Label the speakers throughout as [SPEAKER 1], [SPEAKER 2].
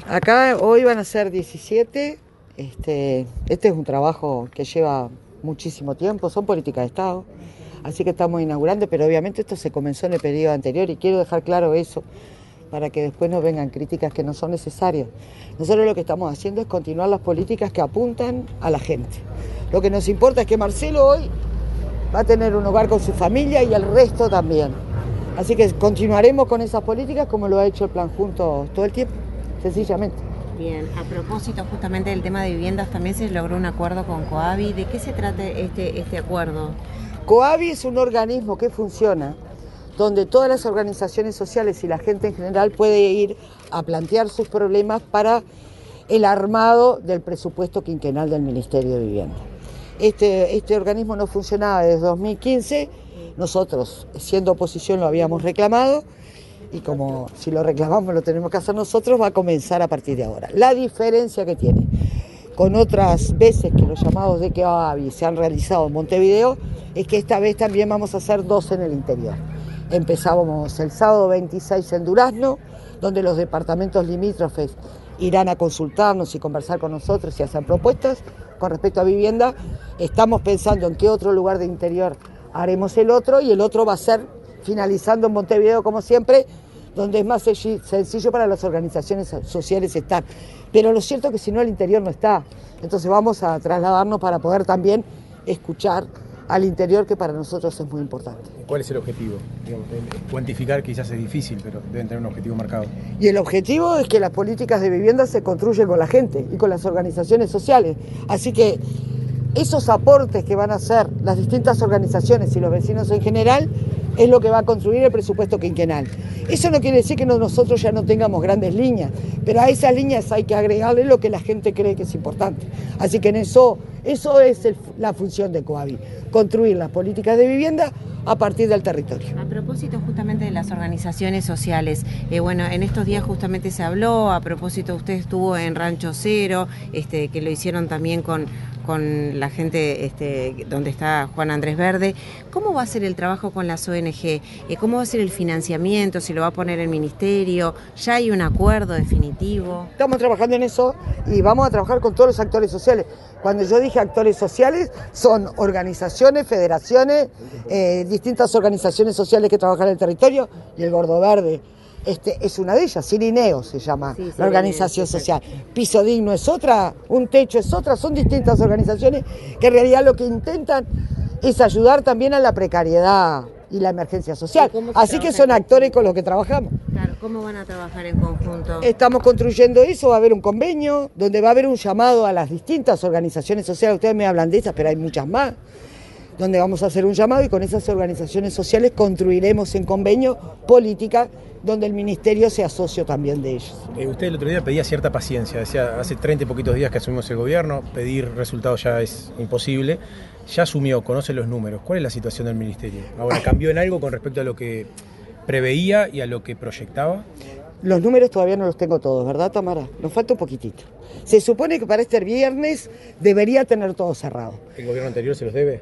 [SPEAKER 1] Acá hoy van a ser 17. Este es un trabajo que lleva muchísimo tiempo, son políticas de Estado, así que estamos inaugurando, pero obviamente esto se comenzó en el periodo anterior y quiero dejar claro eso para que después no vengan críticas que no son necesarias. Nosotros lo que estamos haciendo es continuar las políticas que apuntan a la gente. Lo que nos importa es que Marcelo hoy va a tener un hogar con su familia y el resto también. Así que continuaremos con esas políticas como lo ha hecho el Plan Juntos todo el tiempo, sencillamente.
[SPEAKER 2] Bien, a propósito justamente del tema de viviendas, también se logró un acuerdo con Coavi. ¿De qué se trata este acuerdo?
[SPEAKER 1] Coavi es un organismo que funciona donde todas las organizaciones sociales y la gente en general puede ir a plantear sus problemas para el armado del presupuesto quinquenal del Ministerio de Vivienda. Este organismo no funcionaba desde 2015, nosotros siendo oposición lo habíamos reclamado y como si lo reclamamos lo tenemos que hacer nosotros, va a comenzar a partir de ahora. La diferencia que tiene con otras veces que los llamados de Coavi se han realizado en Montevideo es que esta vez también vamos a hacer dos en el interior. Empezábamos el sábado 26 en Durazno, donde los departamentos limítrofes irán a consultarnos y conversar con nosotros y hacer propuestas con respecto a vivienda. Estamos pensando en qué otro lugar de interior haremos el otro, y el otro va a ser finalizando en Montevideo como siempre, donde es más sencillo para las organizaciones sociales estar. Pero lo cierto es que si no, el interior no está. Entonces vamos a trasladarnos para poder también escuchar al interior, que para nosotros es muy importante.
[SPEAKER 3] ¿Cuál es el objetivo? Digamos, cuantificar quizás es difícil, pero deben tener un objetivo marcado.
[SPEAKER 1] Y el objetivo es que las políticas de vivienda se construyen con la gente y con las organizaciones sociales. Así que esos aportes que van a hacer las distintas organizaciones y los vecinos en general es lo que va a construir el presupuesto quinquenal. Eso no quiere decir que nosotros ya no tengamos grandes líneas, pero a esas líneas hay que agregarle lo que la gente cree que es importante. Así que en eso es la función de Coavi, construir las políticas de vivienda a partir del territorio.
[SPEAKER 2] A propósito justamente de las organizaciones sociales, bueno, en estos días justamente se habló, a propósito usted estuvo en Rancho Cero, que lo hicieron también con la gente donde está Juan Andrés Verde. ¿Cómo va a ser el trabajo con las ONG? ¿Cómo va a ser el financiamiento? ¿Si lo va a poner el ministerio? ¿Ya hay un acuerdo definitivo?
[SPEAKER 1] Estamos trabajando en eso y vamos a trabajar con todos los actores sociales. Cuando yo dije actores sociales, son organizaciones, federaciones, distintas organizaciones sociales que trabajan en el territorio, y el Gordo Verde es una de ellas. Cirineo se llama, sí, la organización social. Piso Digno es otra, Un Techo es otra, son distintas organizaciones que en realidad lo que intentan es ayudar también a la precariedad y la emergencia social. Así que son actores con los que trabajamos.
[SPEAKER 2] Claro, ¿cómo van a trabajar en conjunto?
[SPEAKER 1] Estamos construyendo eso, va a haber un convenio donde va a haber un llamado a las distintas organizaciones sociales. Ustedes me hablan de esas, pero hay muchas más, donde vamos a hacer un llamado y con esas organizaciones sociales construiremos en convenio política donde el ministerio sea socio también de ellos.
[SPEAKER 3] Usted el otro día pedía cierta paciencia, decía hace 30 y poquitos días que asumimos el gobierno, pedir resultados ya es imposible. Ya asumió, conoce los números. ¿Cuál es la situación del ministerio? Ahora, ¿cambió en algo con respecto a lo que preveía y a lo que proyectaba?
[SPEAKER 1] Los números todavía no los tengo todos, ¿verdad, Tamara? Nos falta un poquitito. Se supone que para este viernes debería tener todo cerrado.
[SPEAKER 3] ¿El gobierno anterior se los debe?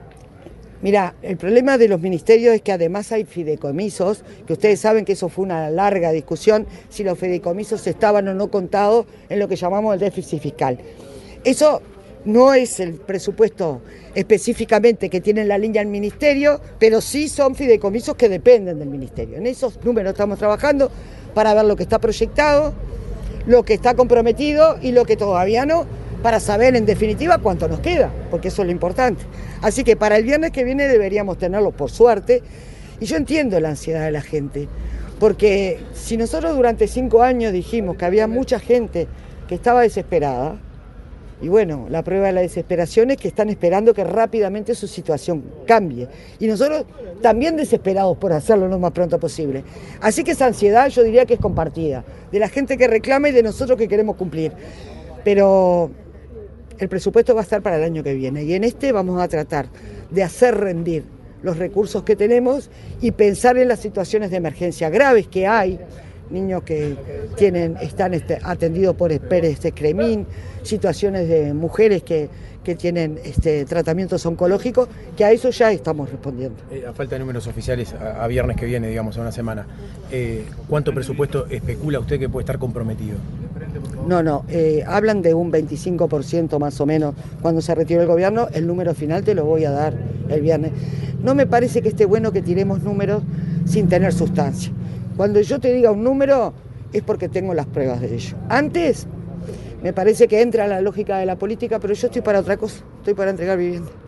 [SPEAKER 1] Mira, el problema de los ministerios es que además hay fideicomisos, que ustedes saben que eso fue una larga discusión, si los fideicomisos estaban o no contados en lo que llamamos el déficit fiscal. Eso no es el presupuesto específicamente que tiene en la línea el ministerio, pero sí son fideicomisos que dependen del ministerio. En esos números estamos trabajando para ver lo que está proyectado, lo que está comprometido y lo que todavía no, para saber en definitiva cuánto nos queda, porque eso es lo importante. Así que para el viernes que viene deberíamos tenerlo, por suerte, y yo entiendo la ansiedad de la gente, porque si nosotros durante 5 años dijimos que había mucha gente que estaba desesperada, y bueno, la prueba de la desesperación es que están esperando que rápidamente su situación cambie. Y nosotros también desesperados por hacerlo lo más pronto posible. Así que esa ansiedad yo diría que es compartida, de la gente que reclama y de nosotros que queremos cumplir. Pero el presupuesto va a estar para el año que viene y en vamos a tratar de hacer rendir los recursos que tenemos y pensar en las situaciones de emergencia graves que hay, niños que están atendidos por Pérez Cremín, situaciones de mujeres que tienen tratamientos oncológicos, que a eso ya estamos respondiendo.
[SPEAKER 3] A falta de números oficiales, a viernes que viene, digamos, a una semana, ¿cuánto presupuesto especula usted que puede estar comprometido?
[SPEAKER 1] No, hablan de un 25% más o menos cuando se retiró el gobierno. El número final te lo voy a dar el viernes. No me parece que esté bueno que tiremos números sin tener sustancia. Cuando yo te diga un número es porque tengo las pruebas de ello. Antes me parece que entra la lógica de la política, pero yo estoy para otra cosa, estoy para entregar vivienda.